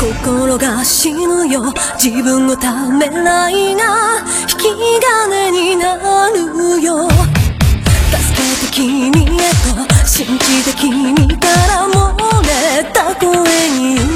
心が死ぬよ自分のためらいが引き金になるよ。助けて君へと信じて君から漏れた声に